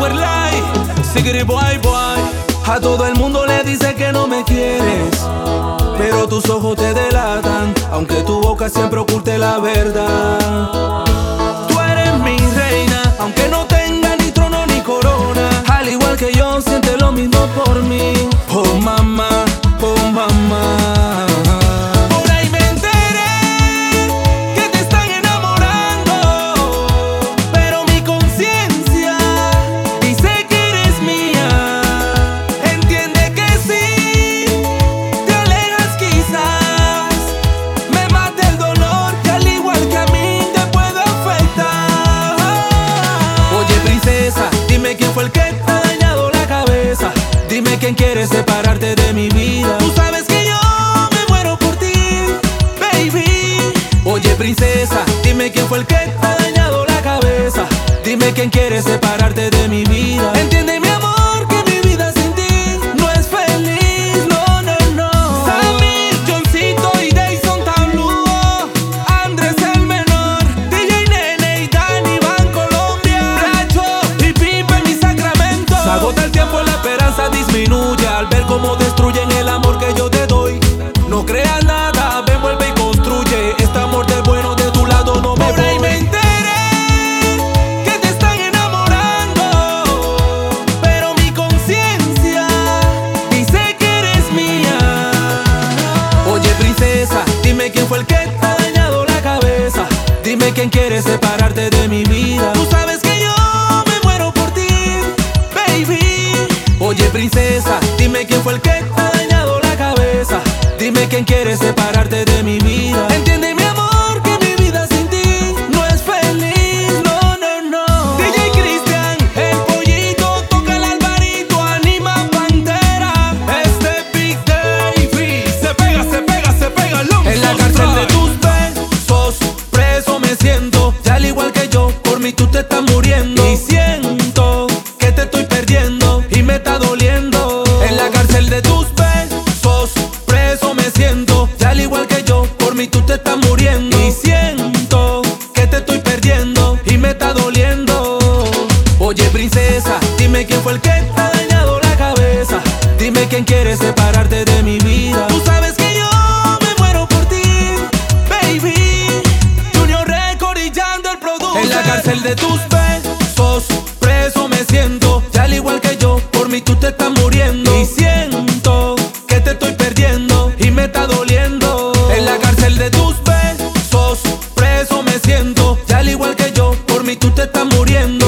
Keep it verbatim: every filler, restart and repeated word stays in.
Power Light, Sigri Boy Boy. A todo el mundo le dice que no me quieres, pero tus ojos te delatan, aunque tu boca siempre oculte la verdad. Tú eres mi reina, aunque no tenga ni trono ni corona. Al igual que yo, siente lo mismo por mí. Oh mamá, oh mamá. Por ahí me enteré que te están enamorando, pero mi conciencia dice que eres mía. Entiende que si te alejas quizás me mate el dolor, que al igual que a mí te puede afectar. Oye princesa, dime quién fue el que te ha dañado la cabeza. Dime quién quiere separarte de mi vida. Tú sabes que yo me muero por ti, baby. Oye princesa, dime quién fue el que te ha dañado la cabeza. Dime quién quiere separarte de mi vida. Entiende mi amor que mi vida sin ti no es feliz, no, no, no. Samir, Johncito y Dayson Tabludo, Andrés el menor, D J Nene y Dani Van Colombia, Bracho y Pipe en mi Sacramento. Se agota el tiempo, la esperanza disminuye al ver cómo destruyen el amor que yo te doy. No creas nada, ven, vuelve y construye. Este amor de bueno de tu lado no me voy. Por ahí me enteré que te están enamorando, pero mi conciencia dice que eres mía. Oye princesa, dime quién fue el que te ha dañado la cabeza. Dime quién quiere separarte de mi vida. Tú sabes que yo me muero por ti, baby. Oye princesa, dime quién fue el que te ha dañado la cabeza. Dime quién quiere separarte de mi vida. Entiende mi amor que mi vida sin ti no es feliz, no, no, no. D J Cristian, el pollito, toca el alvarito, anima Pantera. Este Big Davey se pega, se pega, se pega el hombre. En la cárcel de tus besos preso me siento, ya al igual que yo, por mí tú te estás muriendo. Y siento que te estoy perdiendo y me está doliendo. En la cárcel de tus besos preso me siento, ya al igual que yo, por mí tú te estás muriendo. Y siento que te estoy perdiendo y me está doliendo. Oye princesa, dime quién fue el que te ha dañado la cabeza. Dime quién quiere separarte de mi vida. Tú sabes que yo me muero por ti, baby. Junior Record y Yando el producer. En la cárcel de tus besos preso me siento, ya al igual que yo, por mí tú te estás muriendo. Y siento que te estoy perdiendo y me está doliendo. En la cárcel de tus besos preso me siento, ya al igual que yo, por mí tú te estás muriendo.